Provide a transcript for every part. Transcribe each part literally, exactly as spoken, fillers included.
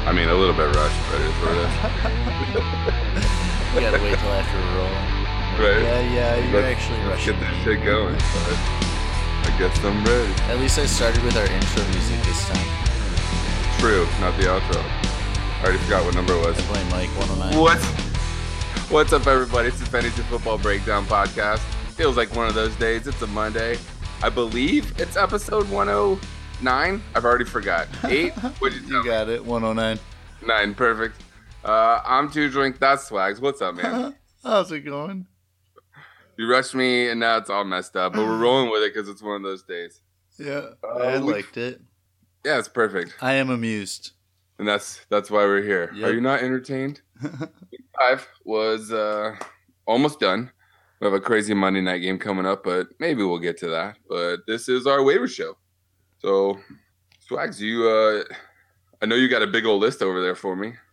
I mean, a little bit rushed, but it's what it is. You gotta wait till after we're rolling. Right? Yeah, yeah, you're Let's- actually let's rushing get this me. shit going. But I guess I'm ready. At least I started with our intro music this time. True, not the outro. I already forgot what number it was. I blame Mike, one oh nine. What? What's up, everybody? It's the Fantasy Football Breakdown Podcast. Feels like one of those days. It's a Monday. I believe it's episode one oh nine. I've already forgot. Eight? What'd you tell You me? got it, one oh nine. Nine. Perfect. Uh, I'm Two Drink. That's Swags. What's up, man? How's it going? You rushed me, and now it's all messed up. But we're rolling with it because it's one of those days. Yeah, Uh, I we- liked it. Yeah, it's perfect. I am amused. And that's that's why we're here. Yep. Are you not entertained? Week five was uh, almost done. We have a crazy Monday night game coming up, but maybe we'll get to that. But this is our waiver show. So, Swags, you, uh, I know you got a big old list over there for me.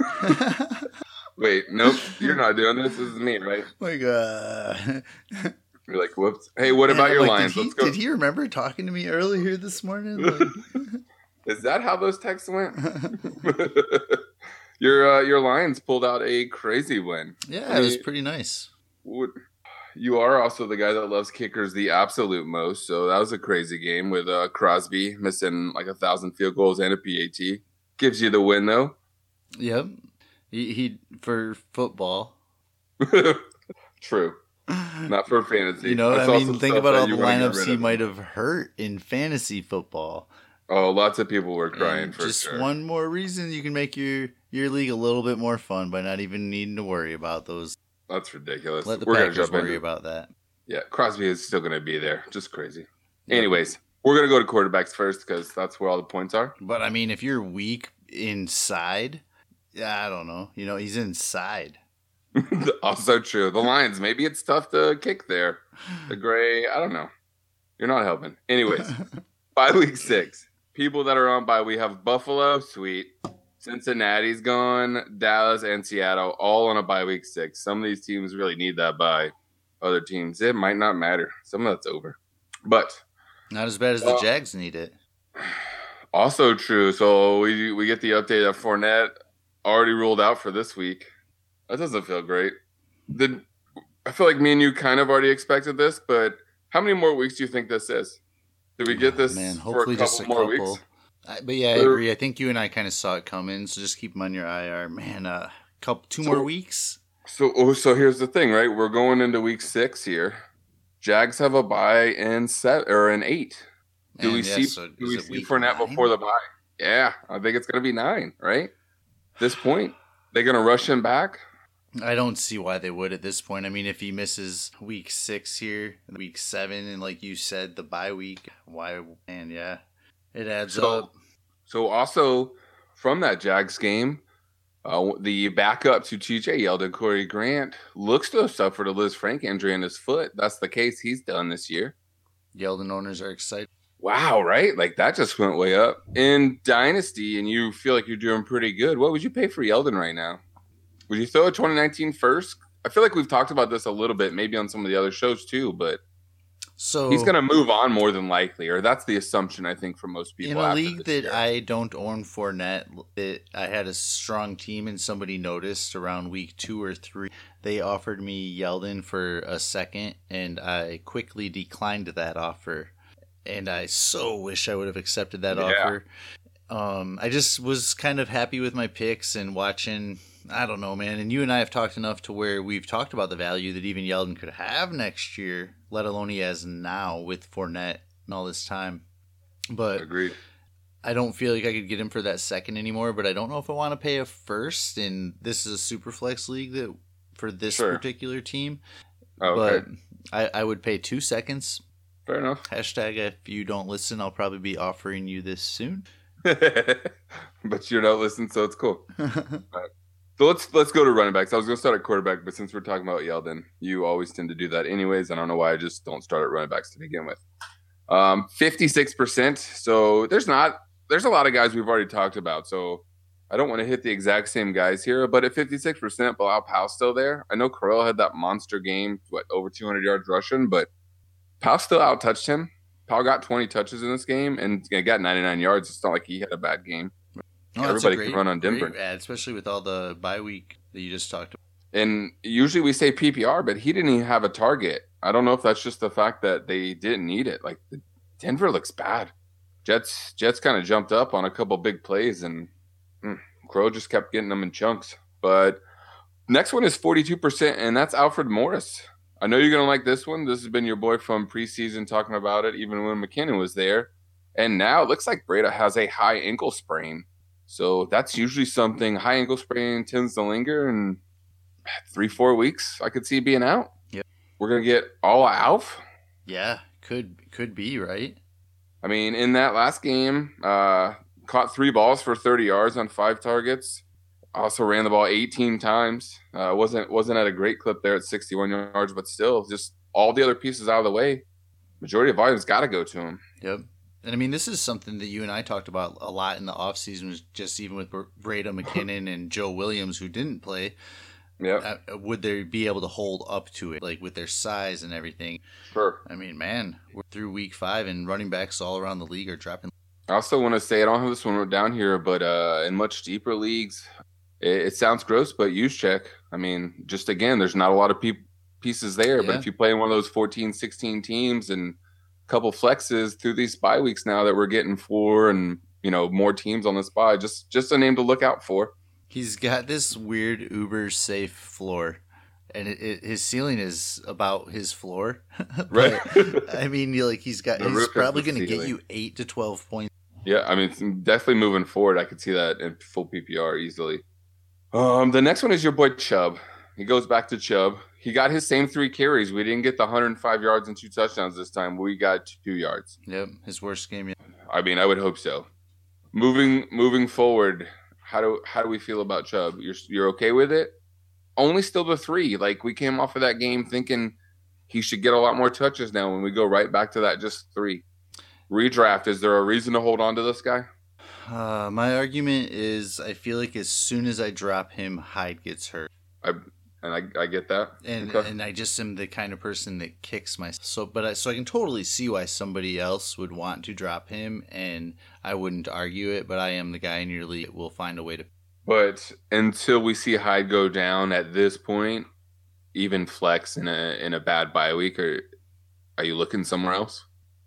Wait, nope, you're not doing this. This is me, right? Like, uh... You're like, whoops. Hey, what about Man, your like, Lions? Did he, Let's go. did he remember talking to me earlier this morning? Like... Is that how those texts went? your uh, your Lions pulled out a crazy win. yeah, I it was mean, pretty nice. Would, you are also the guy that loves kickers the absolute most, so that was a crazy game with uh, Crosby missing like a thousand field goals and a P A T. Gives you the win though. Yep. He, he for football. True, not for fantasy. You know, That's I also mean, think stuff about that all you the wanna get lineups rid he of. might have hurt in fantasy football. Oh, lots of people were crying And for just sure. one more reason you can make your, your league a little bit more fun by not even needing to worry about those. That's ridiculous. Let the We're gonna Packers jump worry into about that. Yeah, Crosby is still going to be there. Just crazy. Yep. Anyways, we're going to go to quarterbacks first because that's where all the points are. But I mean, if you're weak inside, yeah, I don't know. You know, he's inside. Also true. The Lions, maybe it's tough to kick there. The Gray, I don't know. You're not helping. Anyways, by week six, people that are on by, we have Buffalo, sweet. Cincinnati's gone, Dallas, and Seattle, all on a bye week six. Some of these teams really need that bye. Other teams, it might not matter. Some of that's over. But Not as bad as the Uh, Jags need it. also true. So we we get the update that Fournette already ruled out for this week. That doesn't feel great. Did I feel like me and you kind of already expected this, but how many more weeks do you think this is? Did we get this Man, for hopefully a couple just a more couple. weeks? I, but yeah, I Or- agree. I think you and I kind of saw it coming, so just keep them on your I R. Man, uh, couple two So- more weeks. So oh, so here's the thing, right? We're going into week six here. Jags have a bye in set or in eight. Do And we yeah, see so do is we it see week Fournette nine? before the bye? Yeah, I think it's gonna be nine, right? This point. They're gonna rush him back. I don't see why they would at this point. I mean, if he misses week six here, week seven, and like you said, the bye week, why? And yeah, it adds So- up. So also from that Jags game, uh, the backup to T J Yeldon, Corey Grant, looks to have suffered a Liz Frank injury in his foot. That's the case he's done this year. Yeldon owners are excited. Wow, right? Like that just went way up. In Dynasty, and you feel like you're doing pretty good. What would you pay for Yeldon right now? Would you throw a twenty nineteen first? I feel like we've talked about this a little bit, maybe on some of the other shows too, but So he's going to move on more than likely, or that's the assumption I think for most people. in a after league this that year. I don't own Fournette, it, I had a strong team, and somebody noticed around week two or three, they offered me Yeldon for a second, and I quickly declined that offer. And I so wish I would have accepted that Yeah. offer. Um, I just was kind of happy with my picks and watching. I don't know, man. And you and I have talked enough to where we've talked about the value that even Yeldon could have next year, let alone he has now with Fournette and all this time. But Agreed. I don't feel like I could get him for that second anymore, but I don't know if I want to pay a first. And this is a super flex league that for this Sure. particular team. Oh, okay. But I, I would pay two seconds. Fair enough. Hashtag if you don't listen, I'll probably be offering you this soon. But you're not listening, so it's cool. So let's let's go to running backs. I was going to start at quarterback, but since we're talking about Yeldon, you always tend to do that anyways. I don't know why I just don't start at running backs to begin with. Um, fifty-six percent. So there's not there's a lot of guys we've already talked about. So I don't want to hit the exact same guys here, but at fifty-six percent, Bilal Powell's still there. I know Corell had that monster game, what, over two hundred yards rushing, but Powell still out-touched him. Powell got twenty touches in this game and got ninety-nine yards. It's not like he had a bad game. Oh, that's everybody a great, can run on Denver. great ad, especially with all the bye week that you just talked about. And usually we say P P R, but he didn't even have a target. I don't know if that's just the fact that they didn't need it. Like the, Denver looks bad. Jets Jets kind of jumped up on a couple big plays, and mm, Crow just kept getting them in chunks. But next one is forty-two percent, and that's Alfred Morris. I know you're going to like this one. This has been your boy from preseason talking about it, even when McKinnon was there. And now it looks like Breida has a high ankle sprain. So that's usually something. High ankle sprain tends to linger, and three, four weeks, I could see being out. Yep. We're going to get all Alf. Yeah, could could be, right? I mean, in that last game, uh, caught three balls for thirty yards on five targets. Also ran the ball eighteen times. Uh, wasn't wasn't at a great clip there at sixty-one yards, but still, just all the other pieces out of the way. Majority of volume's got to go to him. Yep. And I mean, this is something that you and I talked about a lot in the offseason, was just even with Breida McKinnon and Joe Williams, who didn't play. Yeah. Uh, would they be able to hold up to it, like with their size and everything? Sure. I mean, man, we're through week five, and running backs all around the league are dropping. I also want to say, I don't have this one wrote down here, but uh, in much deeper leagues, it, it sounds gross, but use check. I mean, just again, there's not a lot of pe- pieces there, yeah. But if you play in one of those fourteen, sixteen teams and a couple flexes through these bye weeks now that we're getting four and, you know, more teams on this bye, just, just a name to look out for. He's got this weird uber safe floor, and it, it, his ceiling is about his floor. Right. I mean, like he's got, The he's roof probably is the going to get ceiling. you eight to twelve points. Yeah, I mean, definitely moving forward, I could see that in full P P R easily. Um, the next one is your boy Chubb. He goes back to Chubb. He got his same three carries. We didn't get the one hundred five yards and two touchdowns this time. We got two yards. Yep, his worst game yet. I mean, I would hope so. Moving moving forward, how do how do we feel about Chubb? You're you're okay with it? Only still the three. Like, we came off of that game thinking he should get a lot more touches now when we go right back to that just three. Redraft, is there a reason to hold on to this guy? Uh, my argument is I feel like as soon as I drop him, Hyde gets hurt. I and I, I get that. And Okay. and I just am the kind of person that kicks myself. So, but I, so I can totally see why somebody else would want to drop him, and I wouldn't argue it. But I am the guy in your league that will find a way to. But until we see Hyde go down at this point, even flex in a in a bad bye week, or are you looking somewhere else?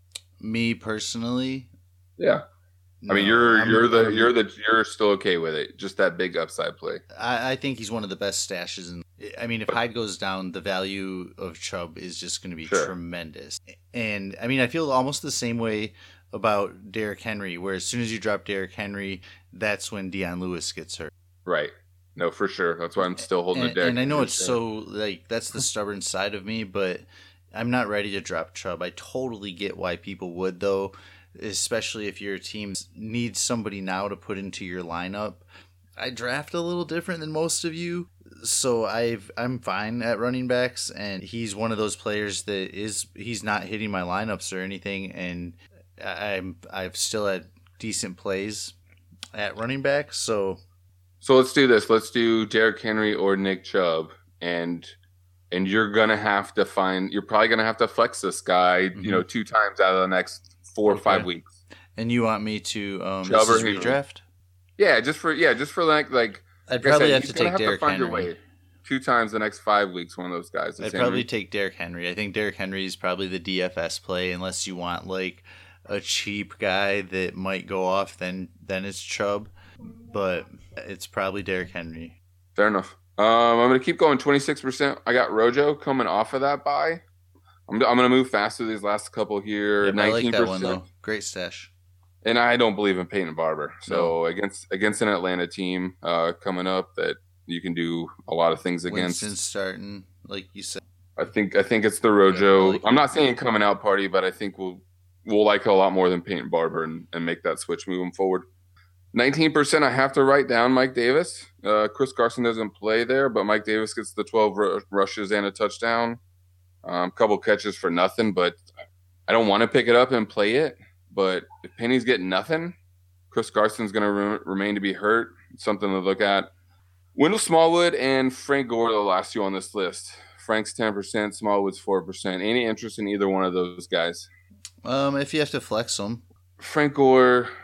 Me personally, Yeah. I mean, no, you're I'm- you're the I'm- you're the you're still okay with it. Just that big upside play. I, I think he's one of the best stashes. In, I mean, if Hyde goes down, the value of Chubb is just going to be Sure. tremendous. And I mean, I feel almost the same way about Derrick Henry, where as soon as you drop Derrick Henry, that's when Deion Lewis gets hurt. Right. No, for sure. That's why I'm still holding And, the deck. and I know it's so like that's the stubborn side of me, but I'm not ready to drop Chubb. I totally get why people would, though, especially if your team needs somebody now to put into your lineup. I draft a little different than most of you, so I've I'm fine at running backs, and he's one of those players that is he's not hitting my lineups or anything, and I'm I've still had decent plays at running back, so. So let's do this. Let's do Derrick Henry or Nick Chubb, and and you're gonna have to find. You're probably gonna have to flex this guy, Mhm. you know, two times out of the next four or Okay. five weeks. And you want me to um, Chubb this or is Henry? redraft? Yeah, just for yeah, just for like like. I'd like I probably said, have he's to gonna take Derrick find your Henry. way two times the next five weeks. One of those guys. I'd It's probably Henry. take Derrick Henry. I think Derrick Henry is probably the D F S play, unless you want like a cheap guy that might go off. Then then it's Chubb, but it's probably Derrick Henry. Fair enough. Um, I'm going to keep going twenty-six percent. I got Rojo coming off of that buy. I'm, I'm going to move fast through these last couple here. Yep, I like nineteen that percent. one though. Great stash. And I don't believe in Peyton Barber. So against against an Atlanta team uh, coming up that you can do a lot of things against. Winston starting, like you said. I think I think it's the Rojo. Yeah, I like I'm it. not saying coming out party, but I think we'll we'll like it a lot more than Peyton Barber and, and make that switch moving forward. nineteen percent I have to write down Mike Davis. Uh, Chris Carson doesn't play there, but Mike Davis gets the twelve r- rushes and a touchdown. A um, couple catches for nothing, but I don't want to pick it up and play it. But if Penny's getting nothing, Chris Carson's going to re- remain to be hurt. It's something to look at. Wendell Smallwood and Frank Gore are the last two on this list. Frank's ten percent, Smallwood's four percent. Any interest in either one of those guys? Um, if you have to flex them, Frank Gore,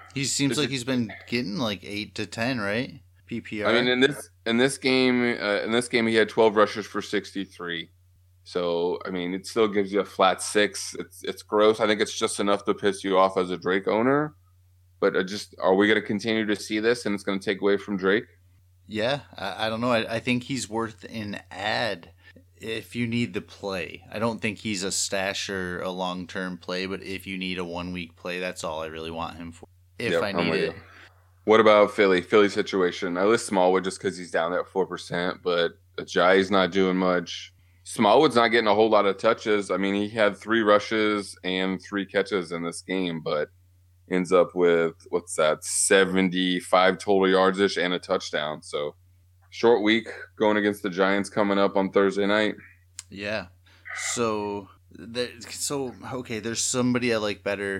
He seems It's like just, he's been getting like eight to ten, right? P P R. I mean, in this in this game, uh, in this game, he had twelve rushes for sixty-three. So, I mean, it still gives you a flat six. It's it's gross. I think it's just enough to piss you off as a Drake owner. But I just are we going to continue to see this, and it's going to take away from Drake? Yeah, I, I don't know. I, I think he's worth an ad if you need the play. I don't think he's a stash or a long term play, but if you need a one week play, that's all I really want him for. If Yep, I I'm need with it. you. What about Philly? Philly situation. I list Smallwood just because he's down there at four percent, but Ajayi's not doing much. Smallwood's not getting a whole lot of touches. I mean, he had three rushes and three catches in this game, but ends up with, what's that, seventy-five total yards ish and a touchdown. So short week going against the Giants coming up on Thursday night. Yeah. So, there, so okay, there's somebody I like better,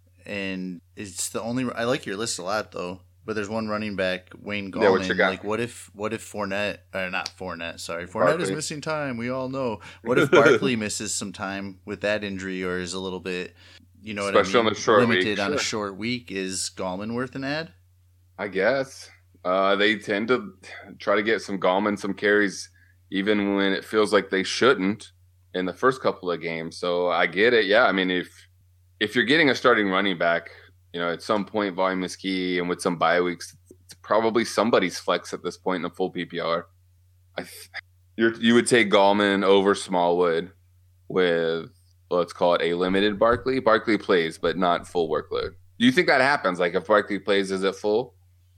and it's the only. I like your list a lot though. But there's one running back, Wayne Gallman. Yeah, what you got? Like, what if, what if Fournette, or not Fournette, sorry, Fournette Barkley. is missing time. We all know. What if Barkley misses some time with that injury, or is a little bit, you know, Especially what I mean, on a short limited week, on sure. a short week? Is Gallman worth an ad? I guess. Uh, they tend to try to get some Gallman, some carries, even when it feels like they shouldn't in the first couple of games. So I get it. Yeah, I mean, if if you're getting a starting running back, you know, at some point volume is key, and with some bye weeks, it's probably somebody's flex at this point in a full P P R. I th- you're, you would take Gallman over Smallwood with, let's call it a limited Barkley. Barkley plays, but not full workload. Do you think that happens? Like if Barkley plays, is it full?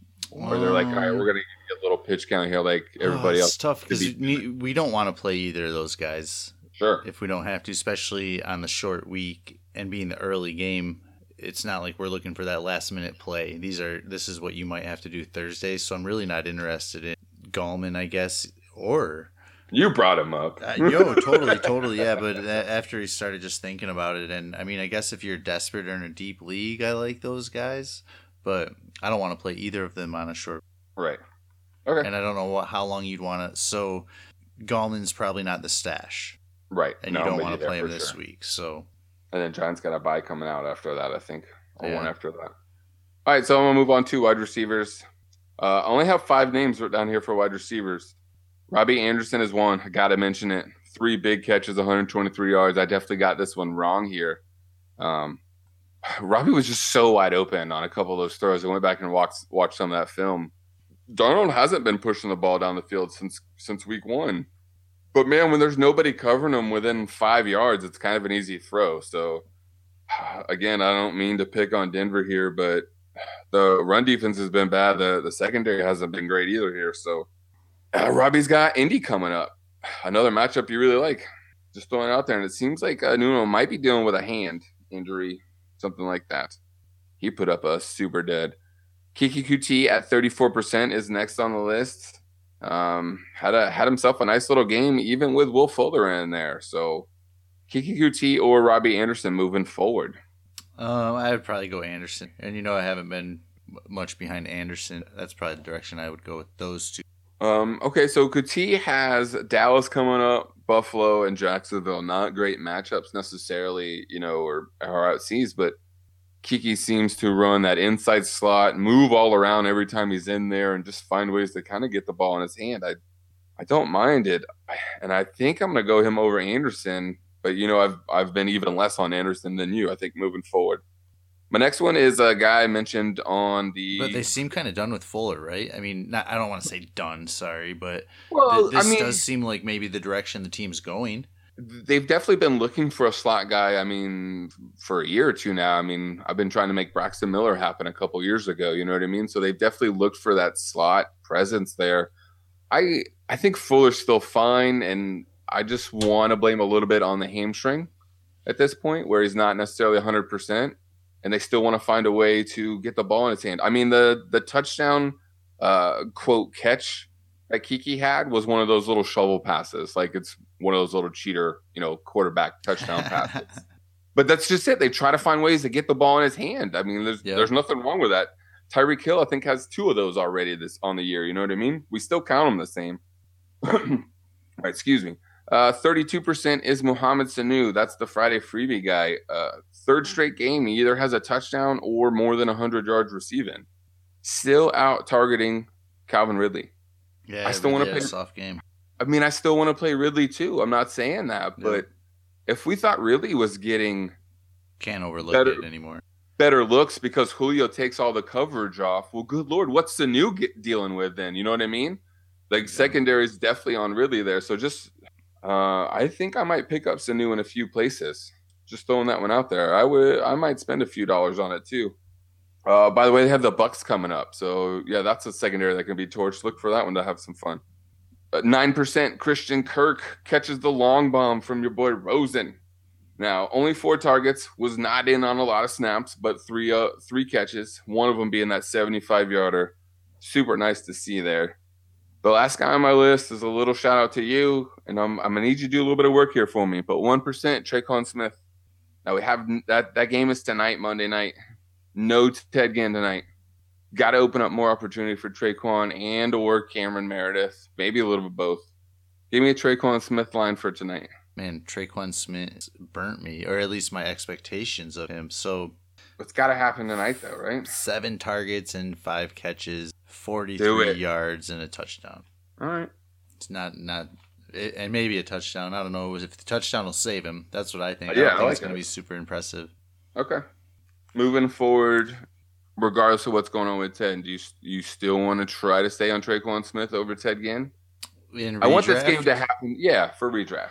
Or they're like, all right, we're going to give you a little pitch count here like everybody oh, else. It's tough because be- we don't want to play either of those guys. Sure. If we don't have to, especially on the short week and being the early game. It's not like we're looking for that last minute play. These are this is what you might have to do Thursday. So I'm really not interested in Gallman, I guess. Or you brought him up. uh, yo, totally, totally, yeah. But after he started just thinking about it, and I mean, I guess if you're desperate or in a deep league, I like those guys. But I don't want to play either of them on a short. Right. Okay. And I don't know what how long you'd want to. So Gallman's probably not the stash. Right. And no, you don't want to there play him for this sure. week. So. And then Giants got a bye coming out after that, I think. Or Yeah. one after that. All right, so I'm going to move on to wide receivers. Uh, I only have five names written down here for wide receivers. Robbie Anderson is one. I got to mention it. Three big catches, one hundred twenty-three yards. I definitely got this one wrong here. Um, Robbie was just so wide open on a couple of those throws. I went back and watched, watched some of that film. Darnold hasn't been pushing the ball down the field since since week one. But, man, when there's nobody covering him within five yards, it's kind of an easy throw. So, again, I don't mean to pick on Denver here, but the run defense has been bad. The the secondary hasn't been great either here. So, uh, Robbie's got Indy coming up. Another matchup you really like. Just throwing it out there. And it seems like uh, Nuno might be dealing with a hand injury, something like that. He put up a super dead. Kiki Kuti at thirty-four percent is next on the list. Um, had a had himself a nice little game, even with Will Fuller in there. So Kiki Kuti or Robbie Anderson moving forward. Um, I would probably go Anderson, and you know I haven't been much behind Anderson. That's probably the direction I would go with those two. Um, okay, so Kuti has Dallas coming up, Buffalo and Jacksonville. Not great matchups necessarily, you know, or or outseas, but Kiki seems to run that inside slot, move all around every time he's in there, and just find ways to kind of get the ball in his hand. I, I don't mind it, and I think I'm going to go him over Anderson. But you know, I've I've been even less on Anderson than you. I think moving forward. My next one is a guy I mentioned on the. But they seem kind of done with Fuller, right? I mean, not, I don't want to say done, sorry, but well, th- this I mean, does seem like maybe the direction the team's going. They've definitely been looking for a slot guy. I mean, for a year or two now. I mean, I've been trying to make Braxton Miller happen a couple years ago. You know what I mean? So they've definitely looked for that slot presence there. I I think Fuller's still fine, and I just want to blame a little bit on the hamstring at this point, where he's not necessarily one hundred percent, and they still want to find a way to get the ball in his hand. I mean, the the touchdown uh, quote catch that Kiki had was one of those little shovel passes. Like it's one of those little cheater, you know, quarterback touchdown passes. But that's just it. They try to find ways to get the ball in his hand. I mean, there's Yep. there's nothing wrong with that. Tyreek Hill, I think, has two of those already this on the year. You know what I mean? We still count them the same. All right, excuse me. Uh, thirty-two percent is Mohamed Sanu. That's the Friday freebie guy. Uh, third straight game, he either has a touchdown or more than one hundred yards receiving. Still out targeting Calvin Ridley. Yeah, I still want to play a soft game. I mean, I still want to play Ridley too. I'm not saying that, Yeah. but if we thought Ridley was getting can't overlook better, it anymore. Better looks because Julio takes all the coverage off. Well, good Lord, what's the new get dealing with then? You know what I mean? Like yeah. Secondary is definitely on Ridley there. So just, uh, I think I might pick up Sanu in a few places. Just throwing that one out there. I would, I might spend a few dollars on it too. Uh, by the way, they have the Bucks coming up. So yeah, that's a secondary that can be torched. Look for that one to have some fun. Uh, nine percent Christian Kirk catches the long bomb from your boy Rosen. Now, only four targets, was not in on a lot of snaps, but three uh, three catches, one of them being that seventy-five-yarder. Super nice to see there. The last guy on my list is a little shout-out to you, and I'm, I'm going to need you to do a little bit of work here for me, but one percent, Tre'Quan Smith. Now, we have that, that game is tonight, Monday night. No Ted Ginn tonight. Got to open up more opportunity for Tre'Quan and or Cameron Meredith, maybe a little bit both. Give me a Tre'Quan Smith line for tonight. Man, Tre'Quan Smith burnt me, or at least my expectations of him. So it's got to happen tonight, though, right? Seven targets and five catches, forty-three yards and a touchdown. All right. It's not not, it, and maybe a touchdown. I don't know if the touchdown will save him. That's what I think. Uh, yeah, I don't think I like it's going to be super impressive. Okay. Moving forward, regardless of what's going on with Ted, do you you still want to try to stay on Tre'Quan Smith over Ted Ginn? In I want this game to happen. Yeah, for redraft.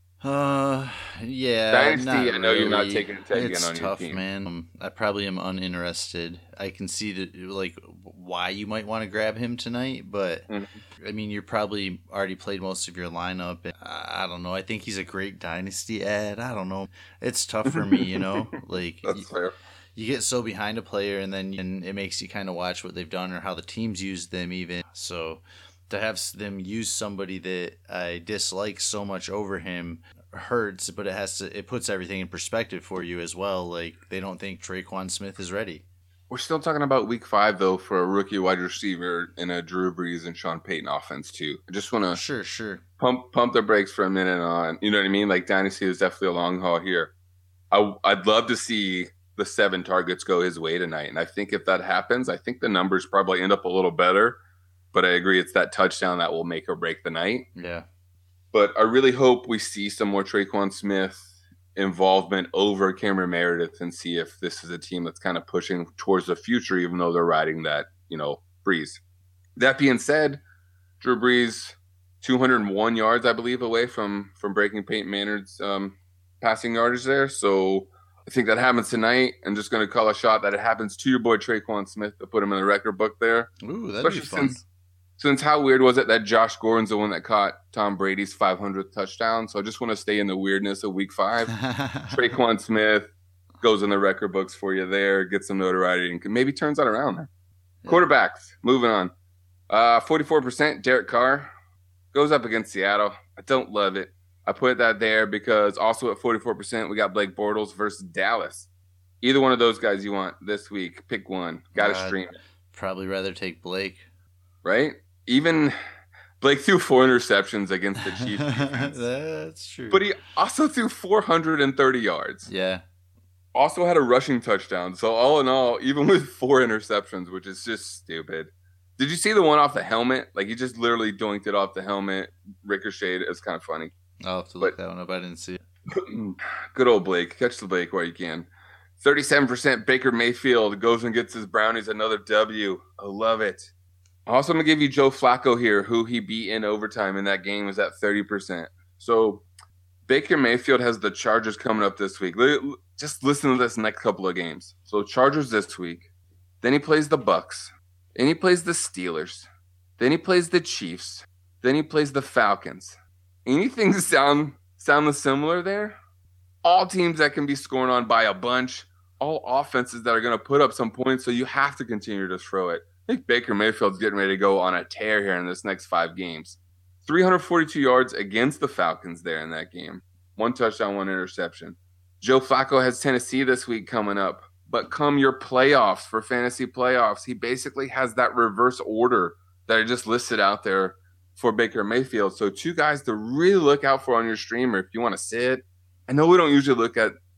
Uh, yeah. Dynasty, I know really. You're not taking a Ted Ginn on tough, your team. Man. Um, I probably am uninterested. I can see that, like, why you might want to grab him tonight, but mm-hmm. I mean, you're probably already played most of your lineup. And I don't know. I think he's a great dynasty ad. I don't know. It's tough for me, you know. Like that's fair. You get so behind a player, and then and it makes you kind of watch what they've done or how the teams use them, even so. To have them use somebody that I dislike so much over him hurts, but it has to. It puts everything in perspective for you as well. Like they don't think Tre'Quan Smith is ready. We're still talking about week five though for a rookie wide receiver in a Drew Brees and Sean Payton offense too. I just want to sure, sure pump pump the brakes for a minute on. You know what I mean? Like dynasty is definitely a long haul here. I I'd love to see the seven targets go his way tonight, and I think if that happens, I think the numbers probably end up a little better. But I agree, it's that touchdown that will make or break the night. Yeah. But I really hope we see some more Tre'Quan Smith involvement over Cameron Meredith and see if this is a team that's kind of pushing towards the future, even though they're riding that, you know, Brees. That being said, Drew Brees, two hundred one yards, I believe, away from, from breaking Peyton Mannerd's um, passing yardage there. So I think that happens tonight. I'm just going to call a shot that it happens to your boy Tre'Quan Smith to put him in the record book there. Ooh, that'd Especially be fun. Since, Since how weird was it that Josh Gordon's the one that caught Tom Brady's five hundredth touchdown? So I just want to stay in the weirdness of week five. Tre'Quan Smith goes in the record books for you there, gets some notoriety, and maybe turns that around there. Yeah. Quarterbacks, moving on. Uh, forty-four percent, Derek Carr goes up against Seattle. I don't love it. I put that there because also at forty-four percent, we got Blake Bortles versus Dallas. Either one of those guys you want this week, pick one. Got to uh, stream it. Probably rather take Blake. Right? Even Blake threw four interceptions against the Chiefs. That's true. But he also threw four hundred thirty yards. Yeah. Also had a rushing touchdown. So all in all, even with four interceptions, which is just stupid. Did you see the one off the helmet? Like he just literally doinked it off the helmet, ricocheted. It's kind of funny. I'll have to look but, that one up. I didn't see it. Good old Blake. Catch the Blake while you can. thirty-seven percent Baker Mayfield goes and gets his Brownies another W. I love it. Also, I'm going to give you Joe Flacco here, who he beat in overtime in that game, was at thirty percent. So, Baker Mayfield has the Chargers coming up this week. Just listen to this next couple of games. So, Chargers this week. Then he plays the Bucks. Then he plays the Steelers. Then he plays the Chiefs. Then he plays the Falcons. Anything sound, sound similar there? All teams that can be scoring on by a bunch. All offenses that are going to put up some points, so you have to continue to throw it. I think Baker Mayfield's getting ready to go on a tear here in this next five games. three hundred forty-two yards against the Falcons there in that game. One touchdown, one interception. Joe Flacco has Tennessee this week coming up. But come your playoffs, for fantasy playoffs, he basically has that reverse order that I just listed out there for Baker Mayfield. So two guys to really look out for on your streamer if you want to sit. I know we don't usually look at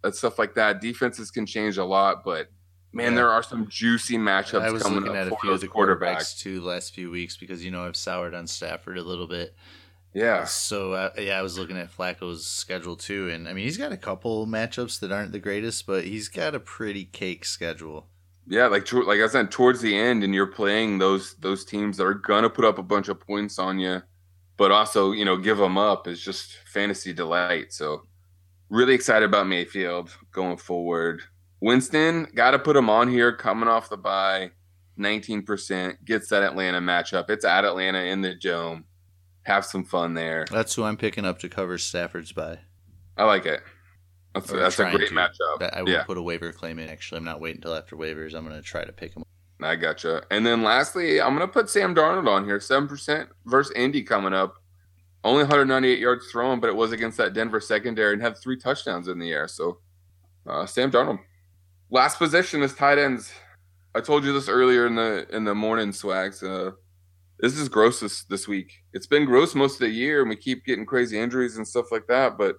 and stuff like that. Defenses can change a lot, but man, Yeah. there are some juicy matchups I was coming looking up at a for few of those the quarterbacks. quarterbacks too the last few weeks because, you know, I've soured on Stafford a little bit. Yeah. So, uh, yeah, I was looking at Flacco's schedule too. And, I mean, he's got a couple matchups that aren't the greatest, but he's got a pretty cake schedule. Yeah, like to- like I said, towards the end, and you're playing those those teams that are gonna put up a bunch of points on you, but also, you know, give them up is just fantasy delight. So, really excited about Mayfield going forward. Winston, got to put him on here, coming off the bye, nineteen percent, gets that Atlanta matchup. It's at Atlanta in the Dome. Have some fun there. That's who I'm picking up to cover Stafford's bye. I like it. That's, Or that's a trying great to. matchup. That- I will Yeah, put a waiver claim in. Actually, I'm not waiting until after waivers. I'm going to try to pick him. I gotcha. And then lastly, I'm going to put Sam Darnold on here, seven percent versus Indy coming up. Only one hundred ninety-eight yards thrown, but it was against that Denver secondary and had three touchdowns in the air. So, uh, Sam Darnold. Last position is tight ends. I told you this earlier in the in the morning, Swags. Uh, this is gross this, this week. It's been gross most of the year, and we keep getting crazy injuries and stuff like that. But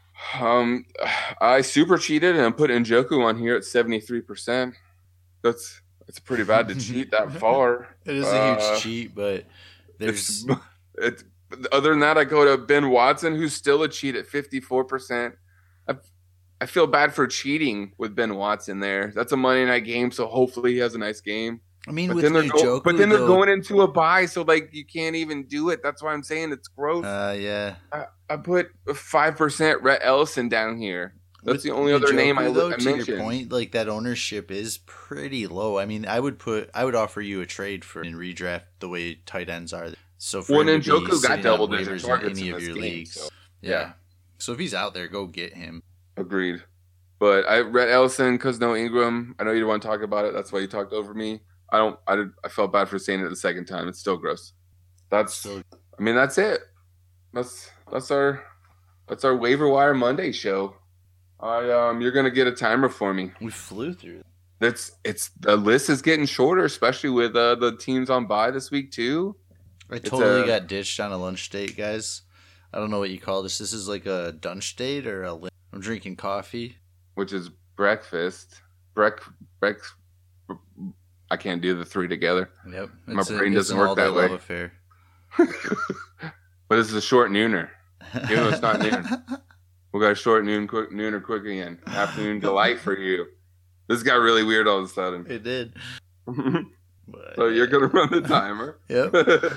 um, I super cheated and put Njoku on here at seventy-three percent. That's it's pretty bad to cheat that far. It is a Uh, huge cheat, but there's. It's, it's other than that, I go to Ben Watson, who's still a cheat at fifty-four percent. I, I feel bad for cheating with Ben Watson there. That's a Monday night game, so hopefully he has a nice game. I mean, But with then they're Njoku, go, but then they're though- going into a bye, so like you can't even do it. That's why I'm saying it's gross. Uh, yeah. I, I put five percent Rhett Ellison down here. That's With the only other Njoku, name I, though, I to mentioned. your point, like that ownership is pretty low. I mean, I would put, I would offer you a trade for in redraft the way tight ends are. So for Well, him to be Njoku got sitting on double-digit waivers in targets any in of this your game, leagues, so, yeah. yeah. So if he's out there, go get him. Agreed. But I Rhett Ellison, because no Ingram. I know you don't want to talk about it. That's why you talked over me. I don't. I did. I felt bad for saying it the second time. It's still gross. That's. Still- I mean, that's it. That's that's our that's our waiver wire Monday show. I um, you're gonna get a timer for me. We flew through. That's it's the list is getting shorter, especially with uh, the teams on bye this week too. I It's totally a- got ditched on a lunch date, guys. I don't know what you call this. This is like a dunch date or a. Lin- I'm drinking coffee. Which is breakfast. Break break. I can't do the three together. Yep. My It's a- brain it's doesn't an work that all-day love way. affair. But this is a short nooner. Even though it's not noon. We got a short noon, quick noon or quick again. Afternoon delight for you. This got really weird all of a sudden. It did. So But, you're gonna run the timer. Yep.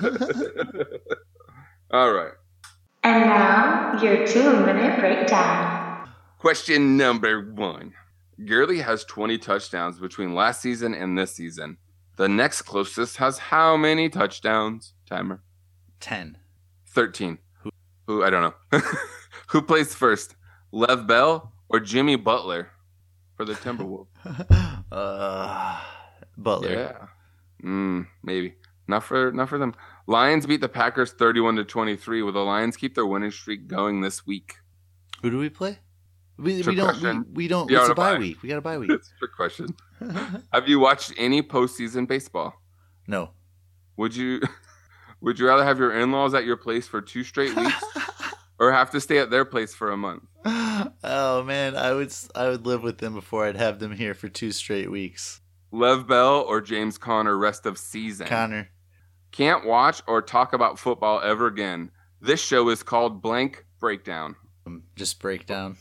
All right. And now, your two-minute breakdown. Question number one. Gurley has twenty touchdowns between last season and this season. The next closest has how many touchdowns? Timer. Ten. thirteen. Who, who I don't know. Who plays first? Lev Bell or Jimmy Butler for the Timberwolves? uh, Butler. Yeah. Mm, maybe. Not for not for them. Lions beat the Packers thirty-one to twenty-three. Will the Lions keep their winning streak going this week? Who do we play? We, Trick we don't. We, question. we don't. You It's on a a bye bye. week. We got a bye week. That's a trick question. Have you watched any postseason baseball? No. Would you would you rather have your in-laws at your place for two straight weeks or have to stay at their place for a month? Oh man, I would. I would live with them before I'd have them here for two straight weeks. Lev Bell or James Conner rest of season? Connor. Can't watch or talk about football ever again. This show is called Blank Breakdown. Um, Just break down.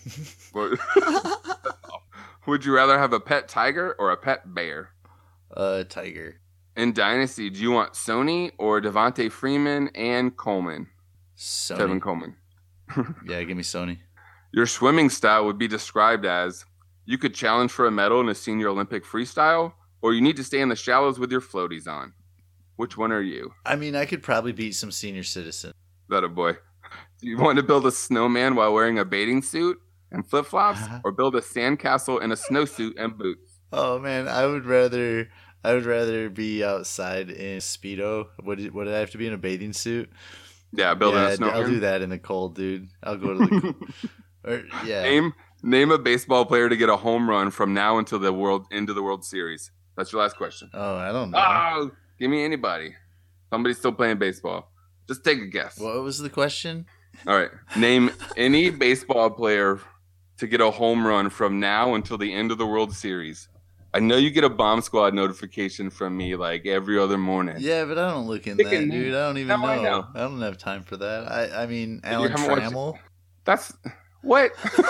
Would you rather have a pet tiger or a pet bear? uh, Tiger. In Dynasty, do you want Sony or Devontae Freeman and Coleman? Sony. Kevin Coleman. Yeah, give me Sony. Your swimming style would be described as you could challenge for a medal in a senior Olympic freestyle, or you need to stay in the shallows with your floaties on. Which one are you? I mean, I could probably beat some senior citizen. That a boy. Do you want to build a snowman while wearing a bathing suit and flip flops, or build a sandcastle in a snowsuit and boots? Oh man, I would rather. I would rather be outside in Speedo. What did, what did I have to be in a bathing suit? Yeah, building yeah, a snowman. I'll do that in the cold, dude. I'll go to the. or, yeah. Name name a baseball player to get a home run from now until the world into the World Series. That's your last question. Oh, I don't know. Oh, give me anybody. Somebody's still playing baseball. Just take a guess. What was the question? All right. Name any baseball player to get a home run from now until the end of the World Series. I know you get a Bomb Squad notification from me like every other morning. Yeah, but I don't look in Pick that, a dude. I don't even No, know. I I, know. don't have time for that. I, I mean, You Alan haven't watched- Trammell. That's what?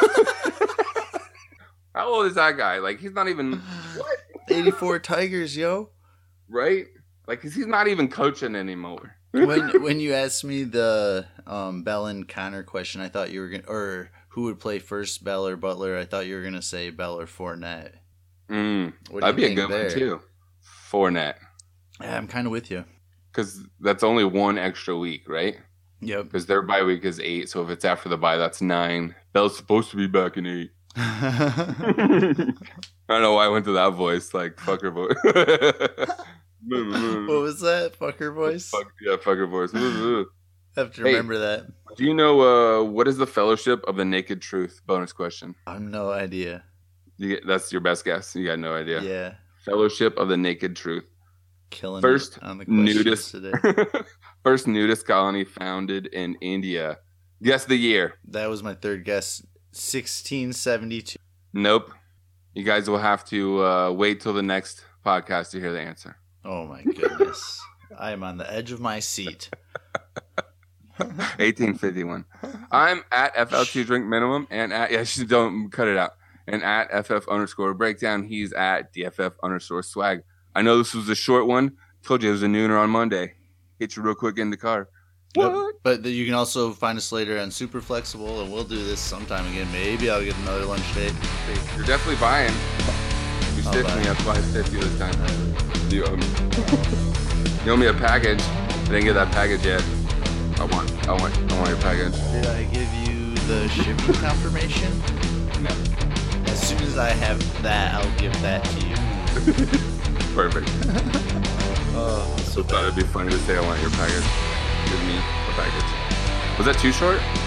How old is that guy? Like, he's not even what? eighty-four Tigers, yo. Right? Like, 'cause he's not even coaching anymore. When when you asked me the um, Bell and Connor question, I thought you were gonna, or who would play first, Bell or Butler? I thought you were gonna say Bell or Fournette. Mm, What do that'd you be a think good there? one too. Fournette, Yeah, I'm kind of with you. because that's only one extra week, right? Yep. Because their bye week is eight, so if it's after the bye, that's nine. Bell's supposed to be back in eight. I don't know why I went to that voice, like fucker voice. What was that? Fucker voice? Fuck, yeah, fucker voice. I have to Hey. remember that. Do you know uh, what is the Fellowship of the Naked Truth? Bonus question. I have no idea. You get, that's your best guess. You got no idea. Yeah. Fellowship of the Naked Truth. Killing First it on the questions Nudist. today. First nudist colony founded in India. Guess the year. That was my third guess. sixteen seventy-two. Nope. You guys will have to uh, wait till the next podcast to hear the answer. Oh my goodness. I am on the edge of my seat. eighteen fifty-one. I'm at F L two drink minimum and at, yeah, she don't cut it out. And at F F underscore breakdown. He's at D F F underscore swag. I know this was a short one. Told you it was a nooner on Monday. Hit you real quick in the car. What? But you can also find us later on Super Flexible, and we'll do this sometime again. Maybe I'll get another lunch date. You're definitely buying. You I'll stiffed buy. me. That's why I stiffed you this time. You owe me. You owe me a package. I didn't get that package yet. I want. I want. I want your package. Did I give you the shipping confirmation? No. As soon as I have that, I'll give that to you. Perfect. Oh, so I thought it'd be funny to say I want your package. Give me a package. Was that too short?